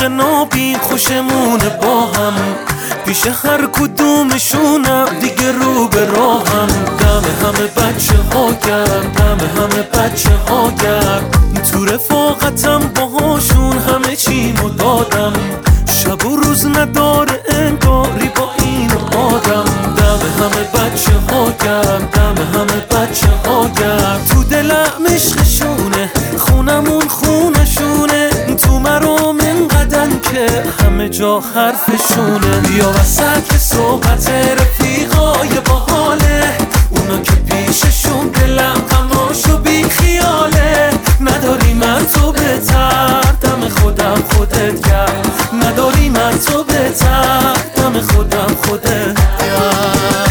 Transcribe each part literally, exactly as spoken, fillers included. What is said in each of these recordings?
نابین خوشمونه با هم، پیش هر کدومشونم دیگه رو به راهم. دم همه بچه ها گرم، دم همه بچه ها گرم، تو رفاقتم باهاشون همه چیمو دادم. شب و روز نداره انگاری با این آدم. دم همه بچه ها گرم، دم همه بچه ها گرم، تو دلم عشقشونه، خونمون خونشونه، تو مرام انقدن که همه جا حرفشونه. بیا وسط صحبت رفیقای باحاله، اونا که پیششون دلم غماشو بی خیاله. نداری من تو بهتر، دم خودم خودت گرم، نداری من تو بهتر، دم خودم خودت گرم.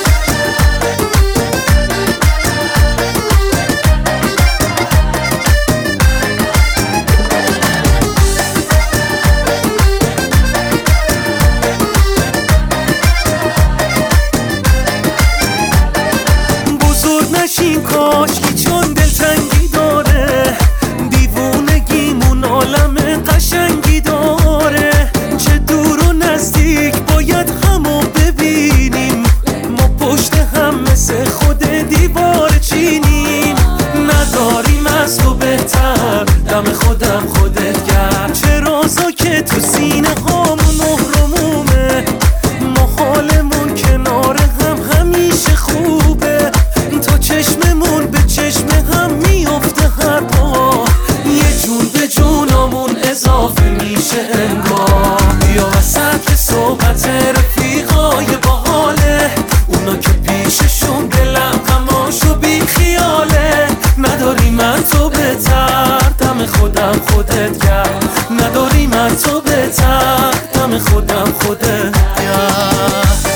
نشیم کاشکی چون دلتنگی داره، دیوونگیمون عالم قشنگی داره. چه دور و نزدیک باید همو ببینیم، ما پشت هم مثل خود دیوار چینیم. نداریم از تو بهتر، دم خودم خودت گرم، چه رازا که تو سینه هامون مهرمومه. ما حالمون کنار هم همیشه خوبه، چشممون به چشم هم میافته هر بار، یه جون به جونمون اضافه میشه انگار. بیا وسط صحبت رفیقای باحاله، اونا که پیششون دلم غماشو بی خیاله. نداری من تو بهتر، دم خودم خودت گرم، نداری من تو بهتر، دم خودم خودت گرم.